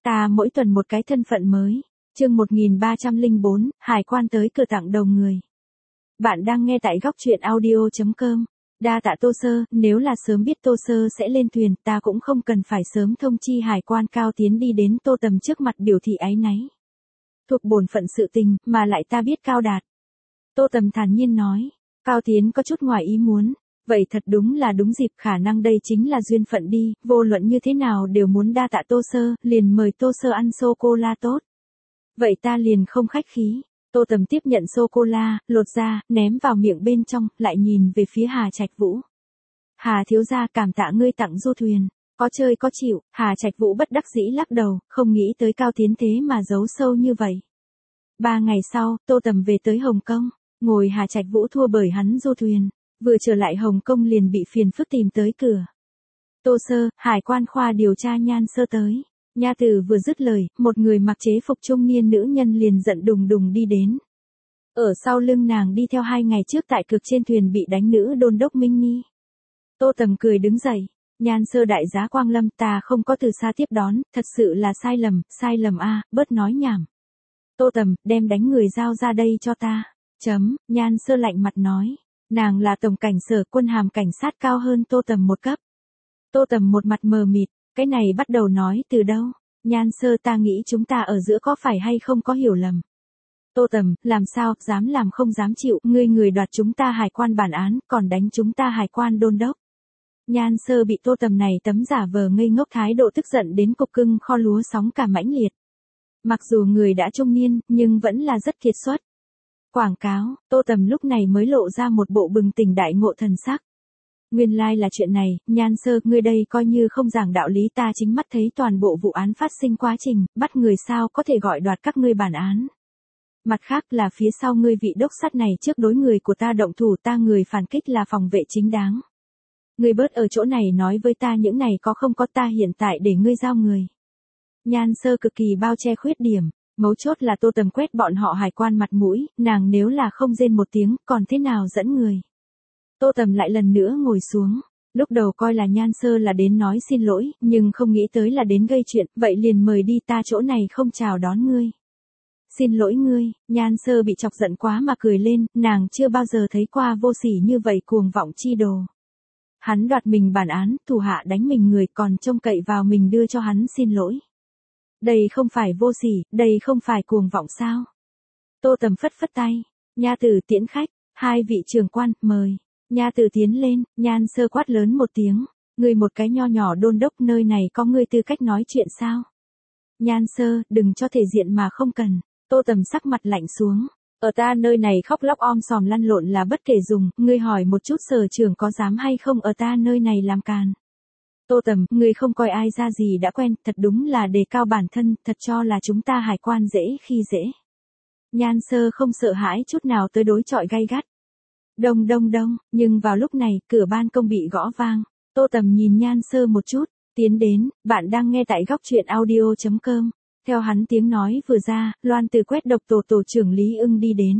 Ta mỗi tuần một cái thân phận mới. Chương 1304, hải quan tới cửa tặng đầu người. Bạn đang nghe tại góc truyện audio.com. Đa tạ Tô Sơ, nếu là sớm biết Tô Sơ sẽ lên thuyền, ta cũng không cần phải sớm thông chi hải quan Cao Tiến đi đến Tô Tầm trước mặt biểu thị áy náy. Thuộc bổn phận sự tình, mà lại ta biết Cao Đạt. Tô Tầm thản nhiên nói. Cao Tiến có chút ngoài ý muốn. Vậy thật đúng là đúng dịp, khả năng đây chính là duyên phận đi, vô luận như thế nào đều muốn đa tạ Tô Sơ, liền mời Tô Sơ ăn sô-cô-la tốt. Vậy ta liền không khách khí. Tô Tầm tiếp nhận sô-cô-la, lột ra, ném vào miệng bên trong, lại nhìn về phía Hà Trạch Vũ. Hà thiếu gia, cảm tạ ngươi tặng du thuyền. Có chơi có chịu. Hà Trạch Vũ bất đắc dĩ lắc đầu, không nghĩ tới Cao Tiến thế mà giấu sâu như vậy. 3 ngày sau, Tô Tầm về tới Hồng Kông, ngồi Hà Trạch Vũ thua bởi hắn du thuyền. Vừa trở lại Hồng Kông liền bị phiền phức tìm tới cửa. Tô Sơ, hải quan khoa điều tra Nhan Sơ tới. Nha Tử vừa dứt lời, một người mặc chế phục trung niên nữ nhân liền giận đùng đùng đi đến. Ở sau lưng nàng đi theo 2 ngày trước tại cực trên thuyền bị đánh nữ đôn đốc Minh Ni. Tô Tầm cười đứng dậy. Nhan Sơ đại giá Quang Lâm, ta không có từ xa tiếp đón, thật sự là sai lầm a, bớt nói nhảm. Tô Tầm, đem đánh người giao ra đây cho ta. Nhan Sơ lạnh mặt nói. Nàng là tổng cảnh sở, quân hàm cảnh sát cao hơn Tô Tầm một cấp. Tô Tầm một mặt mờ mịt, cái này bắt đầu nói từ đâu? Nhan Sơ, ta nghĩ chúng ta ở giữa có phải hay không có hiểu lầm. Tô Tầm, làm sao, dám làm không dám chịu, người đoạt chúng ta hải quan bản án, còn đánh chúng ta hải quan đôn đốc. Nhan Sơ bị Tô Tầm này tấm giả vờ ngây ngốc thái độ tức giận đến cục cưng kho lúa sóng cả mãnh liệt. Mặc dù người đã trung niên, nhưng vẫn là rất kiệt xuất. Quảng cáo, Tô Tầm lúc này mới lộ ra một bộ bừng tỉnh đại ngộ thần sắc. Nguyên lai là chuyện này, Nhan Sơ, ngươi đây coi như không giảng đạo lý, ta chính mắt thấy toàn bộ vụ án phát sinh quá trình, bắt người sao có thể gọi đoạt các ngươi bản án. Mặt khác là phía sau ngươi vị đốc sát này trước đối người của ta động thủ, ta người phản kích là phòng vệ chính đáng. Ngươi bớt ở chỗ này nói với ta những này có không có, ta hiện tại để ngươi giao người. Nhan Sơ cực kỳ bao che khuyết điểm. Mấu chốt là Tô Tầm quét bọn họ hải quan mặt mũi, nàng nếu là không rên một tiếng, còn thế nào dẫn người. Tô Tầm lại lần nữa ngồi xuống, lúc đầu coi là Nhan Sơ là đến nói xin lỗi, nhưng không nghĩ tới là đến gây chuyện, vậy liền mời đi, ta chỗ này không chào đón ngươi. Xin lỗi ngươi, Nhan Sơ bị chọc giận quá mà cười lên, nàng chưa bao giờ thấy qua vô sỉ như vậy cuồng vọng chi đồ. Hắn đoạt mình bản án, thủ hạ đánh mình người còn trông cậy vào mình đưa cho hắn xin lỗi. Đây không phải vô sỉ, đây không phải cuồng vọng sao? Tô Tầm phất phất tay. Nha Tử tiễn khách, 2 vị trưởng quan, mời. Nha Tử tiến lên, Nhan Sơ quát lớn một tiếng. Ngươi một cái nho nhỏ đôn đốc, nơi này có ngươi tư cách nói chuyện sao? Nhan Sơ, đừng cho thể diện mà không cần. Tô Tầm sắc mặt lạnh xuống. Ở ta nơi này khóc lóc om sòm lăn lộn là bất kể dùng, ngươi hỏi một chút sở trưởng có dám hay không ở ta nơi này làm càn. Tô Tầm, ngươi không coi ai ra gì đã quen, thật đúng là đề cao bản thân, thật cho là chúng ta hải quan dễ khi dễ. Nhan Sơ không sợ hãi chút nào tới đối chọi gay gắt. Đông, nhưng vào lúc này, cửa ban công bị gõ vang. Tô Tầm nhìn Nhan Sơ một chút, tiến đến, bạn đang nghe tại góc truyện audio.com. Theo hắn tiếng nói vừa ra, loan từ quét độc tổ trưởng Lý Ưng đi đến.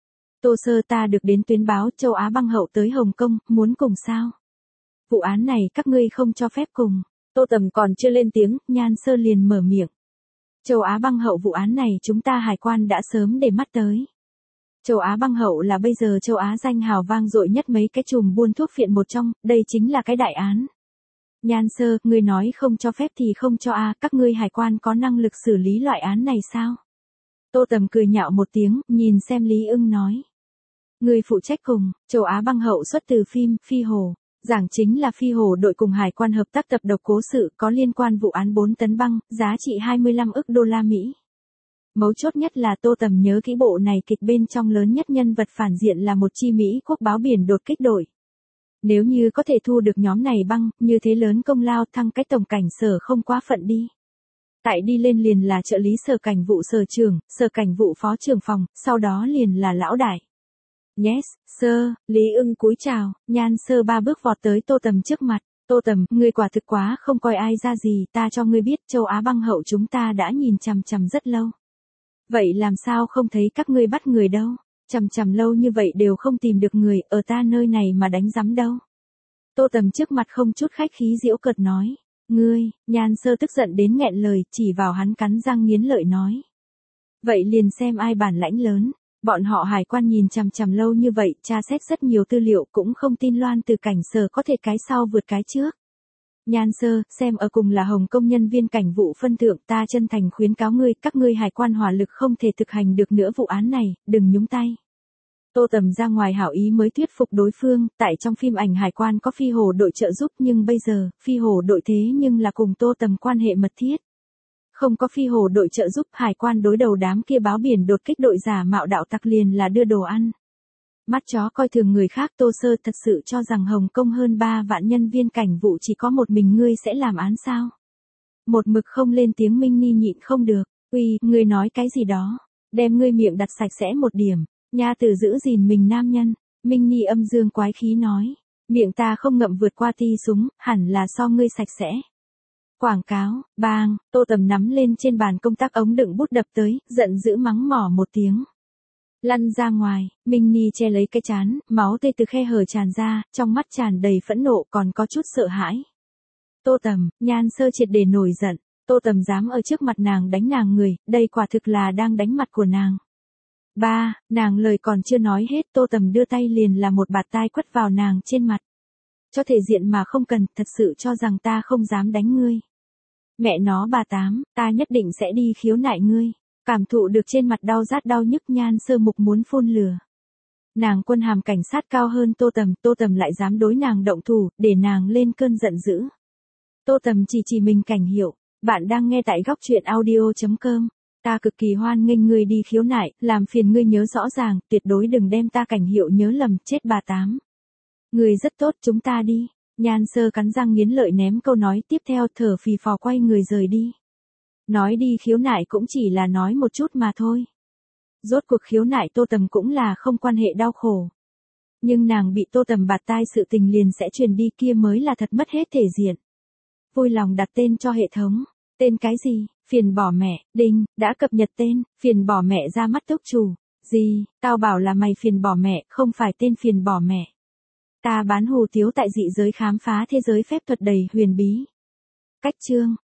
Tô Sơ, ta được đến tuyến báo châu Á băng hậu tới Hồng Kông, muốn cùng sao? Vụ án này các ngươi không cho phép cùng. Tô Tầm còn chưa lên tiếng, Nhan Sơ liền mở miệng. Châu Á băng hậu vụ án này chúng ta hải quan đã sớm để mắt tới. Châu Á băng hậu là bây giờ châu Á danh hào vang dội nhất mấy cái chùm buôn thuốc phiện một trong, đây chính là cái đại án. Nhan Sơ, ngươi nói không cho phép thì không cho a, các ngươi hải quan có năng lực xử lý loại án này sao? Tô Tầm cười nhạo một tiếng, nhìn xem Lý Ưng nói. Ngươi phụ trách cùng, châu Á băng hậu xuất từ phim Phi Hồ. Giảng chính là Phi Hồ đội cùng hải quan hợp tác tập độc cố sự có liên quan vụ án 4 tấn băng, giá trị 25 ức đô la Mỹ. Mấu chốt nhất là Tô Tầm nhớ kỹ bộ này kịch bên trong lớn nhất nhân vật phản diện là một chi Mỹ quốc báo biển đột kích đội. Nếu như có thể thu được nhóm này băng, như thế lớn công lao thăng cái tổng cảnh sở không quá phận đi. Tại đi lên liền là trợ lý sở cảnh vụ sở trưởng, sở cảnh vụ phó trưởng phòng, sau đó liền là lão đại. Yes, sir, Lý Ưng cúi chào, Nhan Sơ 3 bước vọt tới Tô Tầm trước mặt. Tô Tầm, ngươi quả thực quá không coi ai ra gì, ta cho ngươi biết châu Á băng hậu chúng ta đã nhìn chằm chằm rất lâu. Vậy làm sao không thấy các ngươi bắt người đâu? Chằm chằm lâu như vậy đều không tìm được người, ở ta nơi này mà đánh rắm đâu. Tô Tầm trước mặt không chút khách khí giễu cợt nói. Nhan Sơ tức giận đến nghẹn lời, chỉ vào hắn cắn răng nghiến lợi nói. Vậy liền xem ai bản lãnh lớn. Bọn họ hải quan nhìn chằm chằm lâu như vậy, tra xét rất nhiều tư liệu cũng không tin Loan Từ Cảnh Sở có thể cái sau vượt cái trước. Nhan Sơ, xem ở cùng là Hồng Kông nhân viên cảnh vụ phân thượng, ta chân thành khuyến cáo ngươi, các ngươi hải quan hỏa lực không thể thực hành được nữa vụ án này, đừng nhúng tay. Tô Tầm ra ngoài hảo ý mới thuyết phục đối phương, tại trong phim ảnh hải quan có phi hổ đội trợ giúp nhưng bây giờ, phi hổ đội thế nhưng là cùng Tô Tầm quan hệ mật thiết. Không có phi hổ đội trợ giúp, hải quan đối đầu đám kia báo biển đột kích đội giả mạo đạo tặc liền là đưa đồ ăn. Mắt chó coi thường người khác. Tô Sơ thật sự cho rằng Hồng Kông hơn 3 vạn nhân viên cảnh vụ chỉ có một mình ngươi sẽ làm án sao? Một mực không lên tiếng Minh Ni nhịn không được, uy, ngươi nói cái gì đó, đem ngươi miệng đặt sạch sẽ một điểm, nha từ giữ gìn mình nam nhân. Minh Ni âm dương quái khí nói, miệng ta không ngậm vượt qua ti súng, hẳn là so ngươi sạch sẽ. Quảng cáo, bang, Tô Tầm nắm lên trên bàn công tác ống đựng bút đập tới, giận dữ mắng mỏ một tiếng. Lăn ra ngoài, Minh Ni che lấy cái trán, máu tê từ khe hở tràn ra, trong mắt tràn đầy phẫn nộ còn có chút sợ hãi. Tô Tầm, Nhan Sơ triệt để nổi giận, Tô Tầm dám ở trước mặt nàng đánh nàng người, đây quả thực là đang đánh mặt của nàng. Nàng lời còn chưa nói hết, Tô Tầm đưa tay liền là một bạt tai quất vào nàng trên mặt. Cho thể diện mà không cần, thật sự cho rằng ta không dám đánh ngươi. Mẹ nó bà Tám, ta nhất định sẽ đi khiếu nại ngươi. Cảm thụ được trên mặt đau rát đau nhức, Nhan Sơ mục muốn phun lửa. Nàng quân hàm cảnh sát cao hơn Tô Tầm lại dám đối nàng động thủ, để nàng lên cơn giận dữ. Tô Tầm chỉ mình cảnh hiệu, bạn đang nghe tại góc truyện audio.com. Ta cực kỳ hoan nghênh ngươi đi khiếu nại, làm phiền ngươi nhớ rõ ràng, tuyệt đối đừng đem ta cảnh hiệu nhớ lầm, chết bà Tám. Ngươi rất tốt, chúng ta đi. Nhan Sơ cắn răng nghiến lợi ném câu nói tiếp theo, thở phì phò quay người rời đi. Nói đi khiếu nại cũng chỉ là nói một chút mà thôi. Rốt cuộc khiếu nại Tô Tầm cũng là không quan hệ đau khổ. Nhưng nàng bị Tô Tầm bạt tai sự tình liền sẽ truyền đi, kia mới là thật mất hết thể diện. Vui lòng đặt tên cho hệ thống. Tên cái gì? Phiền bỏ mẹ. Đinh, đã cập nhật tên. Phiền bỏ mẹ ra mắt tốc chủ. Gì? Tao bảo là mày phiền bỏ mẹ, không phải tên phiền bỏ mẹ. Ta bán hủ tiếu tại dị giới khám phá thế giới phép thuật đầy huyền bí. Cách chương